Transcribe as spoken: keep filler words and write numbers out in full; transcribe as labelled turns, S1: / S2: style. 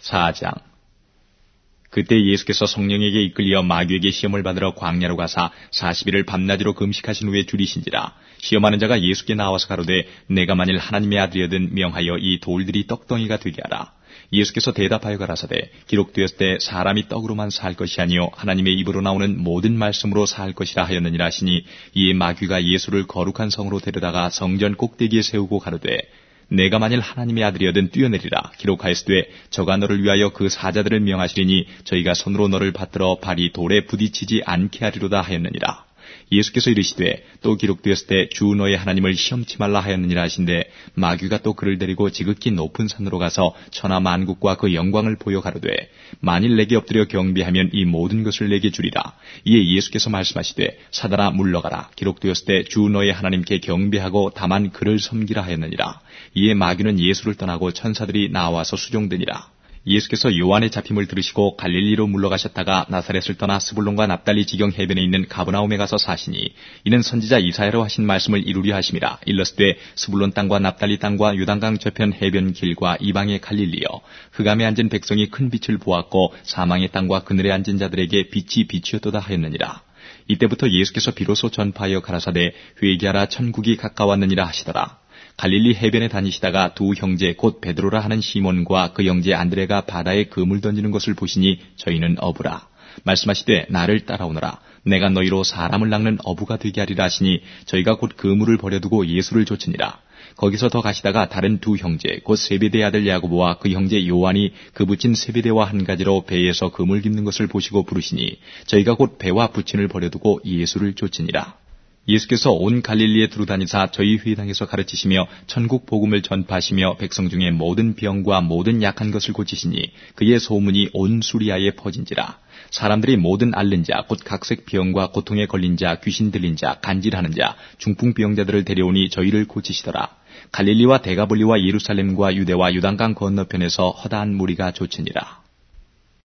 S1: 사 장. 그때 예수께서 성령에게 이끌려 마귀에게 시험을 받으러 광야로 가사 사십 일을 밤낮으로 금식하신 후에 줄이신지라. 시험하는 자가 예수께 나와서 가로되 내가 만일 하나님의 아들이거든 명하여 이 돌들이 떡덩이가 되게 하라. 예수께서 대답하여 가라사대 기록되었을 때 사람이 떡으로만 살 것이 아니요 하나님의 입으로 나오는 모든 말씀으로 살 것이라 하였느니라 하시니, 이에 마귀가 예수를 거룩한 성으로 데려다가 성전 꼭대기에 세우고 가로되 내가 만일 하나님의 아들이거든 뛰어내리라. 기록하였으되 저가 너를 위하여 그 사자들을 명하시리니 저희가 손으로 너를 받들어 발이 돌에 부딪히지 않게 하리로다 하였느니라. 예수께서 이르시되 또 기록되었을 때 주 너의 하나님을 시험치 말라 하였느니라 하신데, 마귀가 또 그를 데리고 지극히 높은 산으로 가서 천하 만국과 그 영광을 보여 가로되 만일 내게 엎드려 경배하면 이 모든 것을 내게 주리라. 이에 예수께서 말씀하시되 사단아 물러가라. 기록되었을 때 주 너의 하나님께 경배하고 다만 그를 섬기라 하였느니라. 이에 마귀는 예수를 떠나고 천사들이 나와서 수종되니라. 예수께서 요한의 잡힘을 들으시고 갈릴리로 물러가셨다가 나사렛을 떠나 스불론과 납달리 지경 해변에 있는 가브나움에 가서 사시니, 이는 선지자 이사야로 하신 말씀을 이루려 하심이라. 일러스되 스불론 땅과 납달리 땅과 요단강 저편 해변 길과 이방의 갈릴리여, 흑암에 앉은 백성이 큰 빛을 보았고 사망의 땅과 그늘에 앉은 자들에게 빛이 비추었도다 하였느니라. 이때부터 예수께서 비로소 전파하여 가라사대 회개하라 천국이 가까웠느니라 하시더라. 갈릴리 해변에 다니시다가 두 형제 곧 베드로라 하는 시몬과 그 형제 안드레가 바다에 그물 던지는 것을 보시니 저희는 어부라. 말씀하시되 나를 따라오너라. 내가 너희로 사람을 낚는 어부가 되게 하리라 하시니, 저희가 곧 그물을 버려두고 예수를 좇으니라. 거기서 더 가시다가 다른 두 형제 곧 세베대의 아들 야고보와 그 형제 요한이 그 붙인 세베대와 한 가지로 배에서 그물 깁는 것을 보시고 부르시니, 저희가 곧 배와 부친을 버려두고 예수를 좇으니라. 예수께서 온 갈릴리에 두루다니사 저희 회당에서 가르치시며 천국 복음을 전파하시며 백성 중에 모든 병과 모든 약한 것을 고치시니 그의 소문이 온 수리아에 퍼진지라. 사람들이 모든 앓는 자 곧 각색 병과 고통에 걸린 자, 귀신 들린 자, 간질하는 자, 중풍병자들을 데려오니 저희를 고치시더라. 갈릴리와 데가볼리와 예루살렘과 유대와 요단강 건너편에서 허다한 무리가 좇으니라.